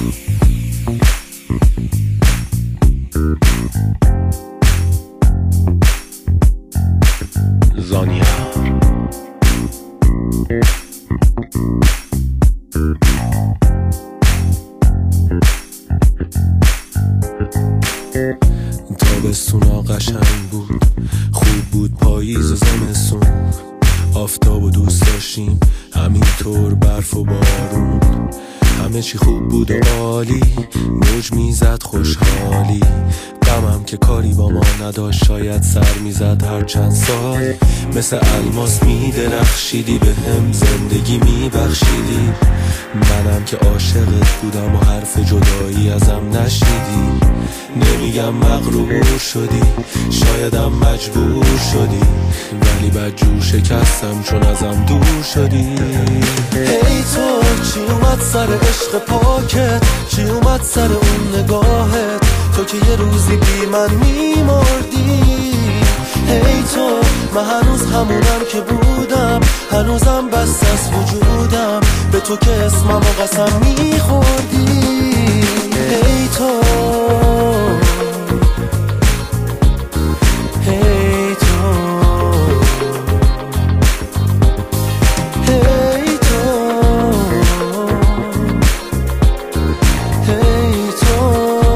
زانیا تابستونا قشنگ بود، خوب بود پاییز و زمستون، آفتاب و دوست داشتیم همینطور برف و بارون، همه چی خوب بود و عالی، موج میزد خوشحالی، غمم که کاری با ما نداشت شاید سر میزد هر چند سال، مثل الماس میدرخشیدی به هم زندگی میبخشیدی، منم که عاشقت بودم و حرف جدایی ازم نشنیدی، نمیگم مغرور شدی شایدم مجبور شدی، ولی بدجور شکستم چون ازم دور شدی. هی تو چی اومد سر عشق پاکت، چی اومد سر اون نگاهت، تو که یه روزی بی من میمردی. هی تو من هنوز همونم که بودم، هنوزم بس از وجودم، به تو که اسمم و قسم میخوردی. هی تو هی تو هی تو هی تو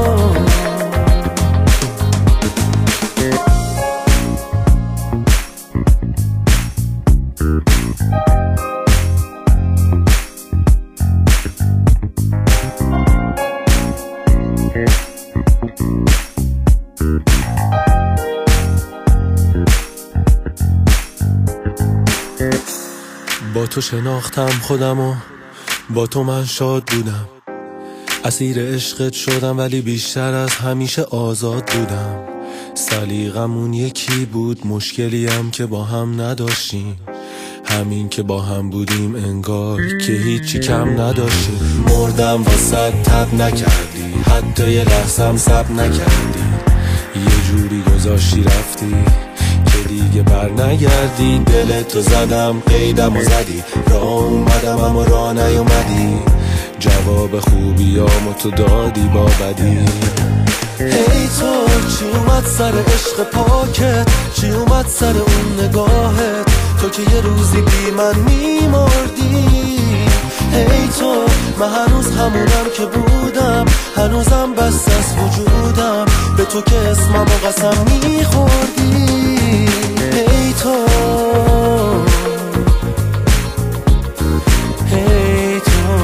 با تو شناختم خودم و با تو من شاد بودم، اسیر عشقت شدم ولی بیشتر از همیشه آزاد بودم، سلیقمون یکی بود مشکلیم که با هم نداشتیم، همین که با هم بودیم انگار که هیچی کم نداشتیم. مردم واسه تب نکردی، حتی یه لحظم سب نکردی، یه جوری گذاشتی رفتی که دیگه بر نگردی، دلتو زدم قیدم و زدی، راه اومدم اما راه نیومدی، جواب خوبیامو تو دادی با بدی. هی تو چی اومد سر عشق پاکت، چی اومد سر اون نگاهت، تو که یه روزی بی من میمردی. هی تو من هنوز همونم که بودم، هنوزم بس از وجودم، به تو که اسمم و قسم میخوردی. هی تو هی تو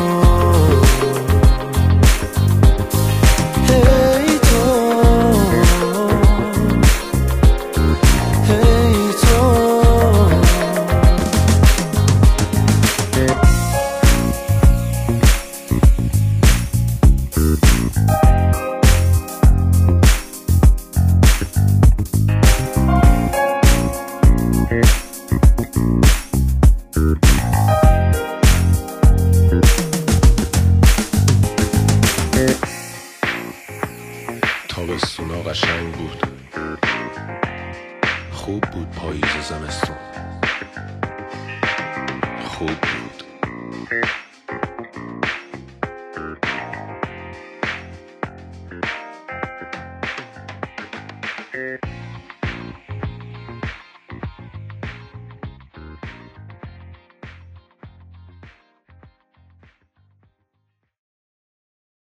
هی تو هی تو تابستونا قشنگ بود، خوب بود پاییز و زمستون، خوب بود.